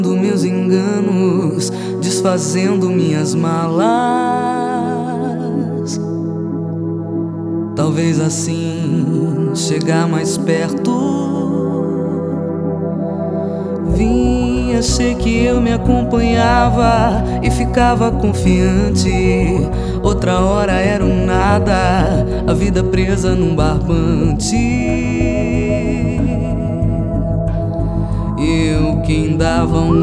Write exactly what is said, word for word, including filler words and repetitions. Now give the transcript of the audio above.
meus enganos, desfazendo minhas malas. Talvez assim chegar mais perto. Vim, achei que eu me acompanhava e ficava confiante. Outra hora era um nada, a vida presa num barbante. Eu quem dava um